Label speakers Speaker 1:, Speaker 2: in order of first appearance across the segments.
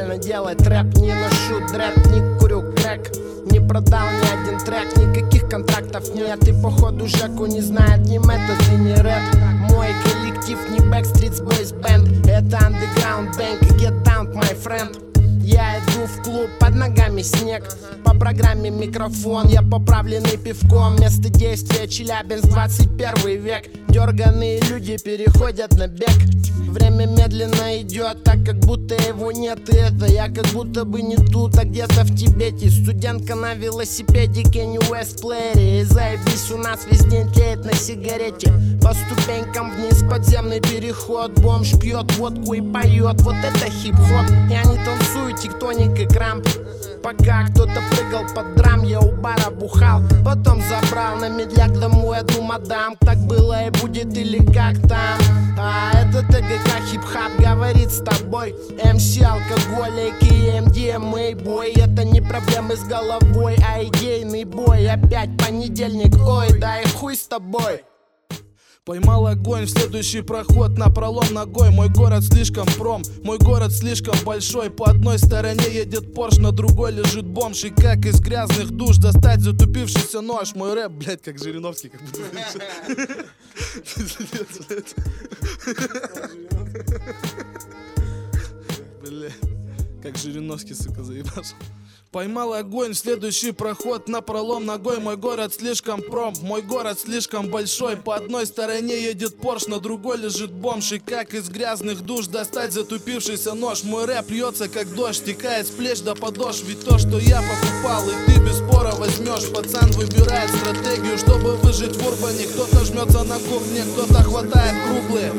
Speaker 1: нормально делать рэп. Не ношу дрэп, не курю крэк, не продал ни один трек, никаких контрактов нет. И походу Жеку не знает ни метод и ни рэп. Мой коллектив не Backstreet Boys Band, это Underground Bank. Get down, my friend. Я иду в клуб, под ногами снег, по программе микрофон. Я поправленный пивком, место действия Челябинск, 21 век. Дерганые люди переходят на бег. Время медленно идет, так как будто его нет. И это я как будто бы не тут, а где-то в Тибете. Студентка на велосипеде, Kanye West плеере. И заебись, у нас весь день тлеет на сигарете. По ступенькам вниз подземный переход. Бомж пьет водку и поет, вот это хип-хоп. Я не танцую тектоник и крамп. Пока кто-то прыгал под драм, я у бара бухал. Потом забрал на медляк домой одну мадам. Так было и будет или как там. А это ТГК хип-хап говорит с тобой. МС, алкоголик и МДМА бой. Это не проблемы с головой, а идейный бой. Опять понедельник, ой, да и хуй с тобой.
Speaker 2: Поймал огонь в следующий проход, напролом ногой. Мой город слишком пром, мой город слишком большой. По одной стороне едет Порш, на другой лежит бомж. И как из грязных душ достать затупившийся нож? Мой рэп, блять, как Жириновский, как будто. Блять, как Жириновский, сука, заебался. Поймал огонь в следующий проход, напролом ногой. Мой город слишком пром, мой город слишком большой. По одной стороне едет Порш, на другой лежит бомж. И как из грязных душ достать затупившийся нож? Мой рэп льется как дождь, текает с плеч до подошв. Ведь то, что я покупал, и ты без спора возьмешь. Пацан выбирает стратегию, чтобы выжить в урбане. Кто-то жмется на кухне, кто-то хватает круглые.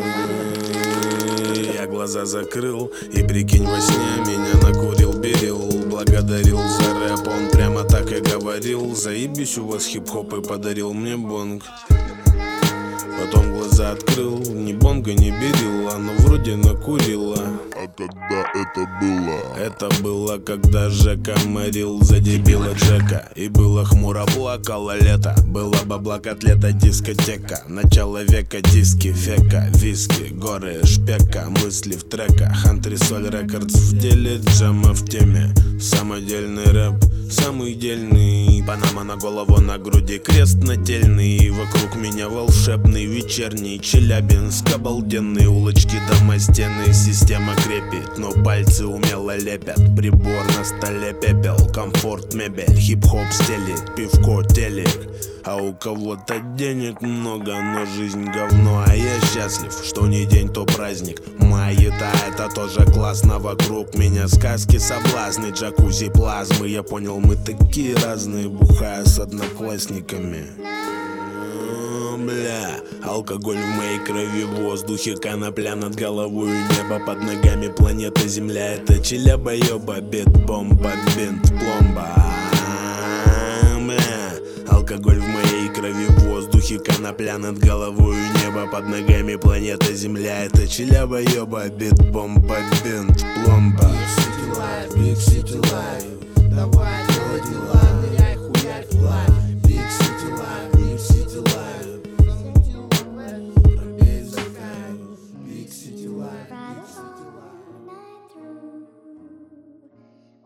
Speaker 3: Я глаза закрыл, и прикинь, во сне меня накурил Берил. Благодарил за рэп, он прямо так и говорил. Заебись, у вас хип-хоп, и подарил мне бонг. Потом глаза открыл, ни бонга, ни Берила, но вроде накурила.
Speaker 4: А когда это было?
Speaker 3: Это было, когда Жека морил за дебила Джека. И было хмуро, плакало лето. Было бабла, котлета, дискотека. Начало века, диски, фека, виски, горы, шпека. Мысли в треках, антресоль рекордс в деле, джема в теме. Самодельный рэп, самый дельный. Панама на голову, на груди крест нательный. Вокруг меня волшебный вечерний Челябинск, обалденные улочки, дома, стены. Система крепит, но пальцы умело лепят. Прибор на столе, пепел, комфорт, мебель. Хип-хоп стелит, пивко, телек. А у кого-то денег много, но жизнь говно. А я счастлив, что не день, то праздник. Май-еда, это тоже классно. Вокруг меня сказки, соблазны, джакузи, плазмы. Я понял, мы такие разные, бухая с одноклассниками. Бля, алкоголь в моей крови, в воздухе конопля над головой, небо под ногами, планета Земля. Это Челяба-ёба, бит-бомба, бинт, пломба. Бля, алкоголь в моей крови, в воздухе конопля над головой, небо под ногами, планета Земля. Это Челяба-ёба, бит-бомба, бинт, пломба.
Speaker 1: Big City Life, давай делай дела.